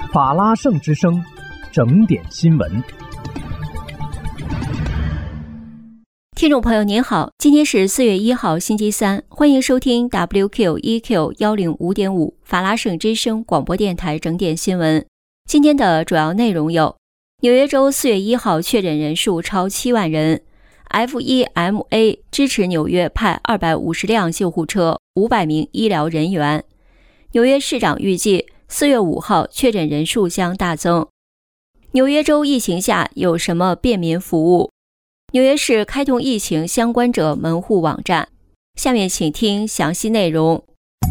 法拉盛之声，整点新闻。 听众朋友您好，今天是4月1号星期三，欢迎收听 WQEQ105.5 法拉盛之声广播电台整点新闻。今天的主要内容有：纽约州4月1号确诊人数超7万人， FEMA 支持纽约派250辆救护车，500名医疗人员。纽约市长预计4月5号确诊人数将大增。纽约州疫情下有什么便民服务？纽约市开通疫情相关者门户网站。下面请听详细内容。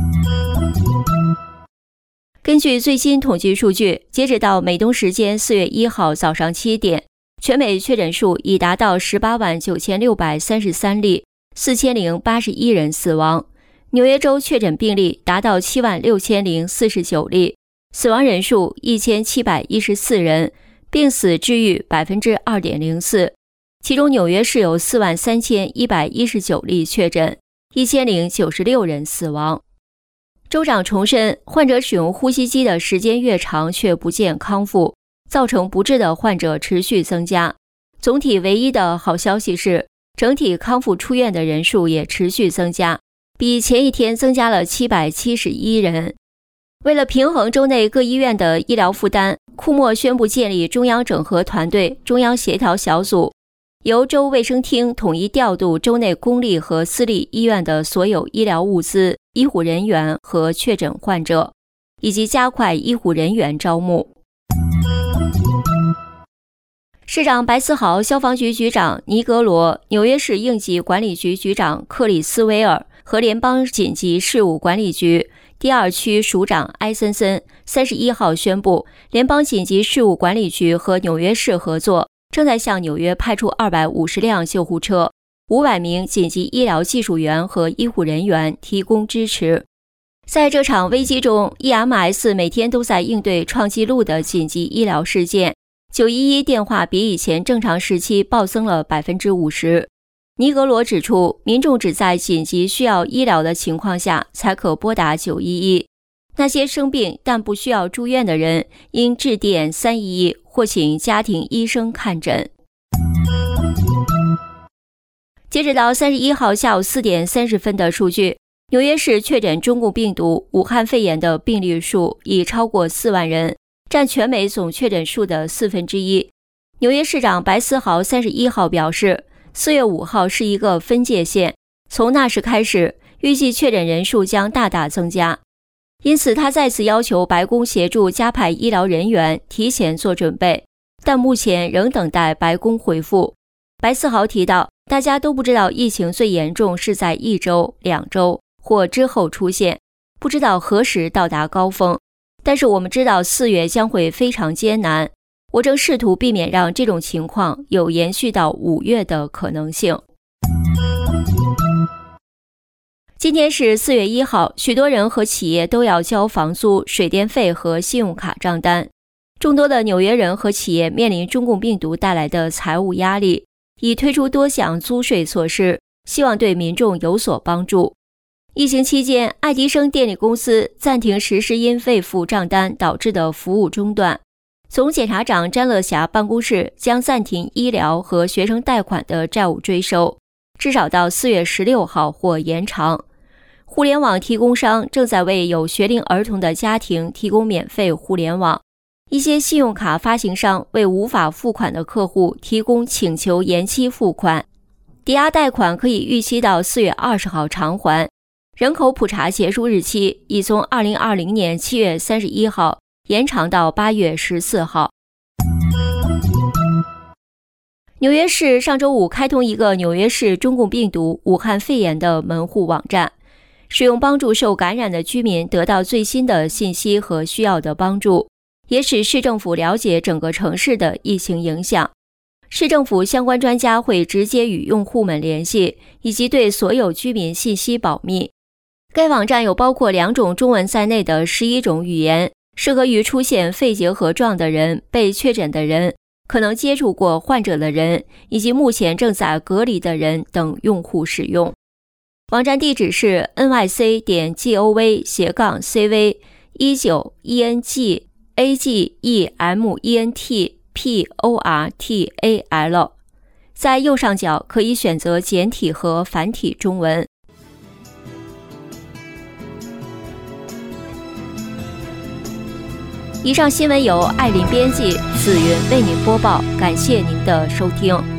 根据最新统计数据，截止到美东时间4月1号早上7点，全美确诊数已达到189633例，4081人死亡。纽约州确诊病例达到76049例，死亡人数1714人，病死治愈 2.04%。其中纽约市有43119例确诊，1096人死亡。州长重申，患者使用呼吸机的时间越长却不见康复，造成不治的患者持续增加。总体唯一的好消息是，整体康复出院的人数也持续增加，比前一天增加了771人。为了平衡州内各医院的医疗负担，库莫宣布建立中央整合团队、中央协调小组，由州卫生厅统一调度州内公立和私立医院的所有医疗物资、医护人员和确诊患者，以及加快医护人员招募。市长白思豪、消防局局长尼格罗、纽约市应急管理局局长克里斯维尔和联邦紧急事务管理局第2区署长埃森森31号宣布，联邦紧急事务管理局和纽约市合作，正在向纽约派出250辆救护车，500名紧急医疗技术员和医护人员提供支持。在这场危机中， EMS 每天都在应对创纪录的紧急医疗事件，911电话比以前正常时期暴增了 50%。 尼格罗指出，民众只在紧急需要医疗的情况下才可拨打911，那些生病但不需要住院的人应致电311或请家庭医生看诊。截止到31号下午4点30分的数据，纽约市确诊中共病毒武汉肺炎的病例数已超过4万人，占全美总确诊数的1/4。纽约市长白思豪31号表示，4月5号是一个分界线，从那时开始，预计确诊人数将大大增加。因此他再次要求白宫协助加派医疗人员提前做准备，但目前仍等待白宫回复。白思豪提到，大家都不知道疫情最严重是在1周、2周或之后出现，不知道何时到达高峰，但是我们知道4月将会非常艰难，我正试图避免让这种情况有延续到5月的可能性。今天是4月1号，许多人和企业都要交房租、水电费和信用卡账单。众多的纽约人和企业面临中共病毒带来的财务压力，已推出多项租税措施，希望对民众有所帮助。疫情期间，爱迪生电力公司暂停实施因未付账单导致的服务中断。总检察长詹乐霞办公室将暂停医疗和学生贷款的债务追收，至少到4月16号或延长。互联网提供商正在为有学龄儿童的家庭提供免费互联网。一些信用卡发行商为无法付款的客户提供请求延期付款，抵押贷款可以逾期到4月20号偿还。人口普查结束日期已从2020年7月31号延长到8月14号。纽约市上周五开通一个纽约市中共病毒武汉肺炎的门户网站，使用帮助受感染的居民得到最新的信息和需要的帮助，也使市政府了解整个城市的疫情影响。市政府相关专家会直接与用户们联系，以及对所有居民信息保密。该网站有包括2种中文在内的11种语言，适合于出现肺结核状的人、被确诊的人、可能接触过患者的人以及目前正在隔离的人等用户使用。网站地址是 nyc.gov/cv19eng AGEMENTPORTAL。在右上角可以选择简体和繁体中文。以上新闻由艾琳编辑，紫云为您播报，感谢您的收听。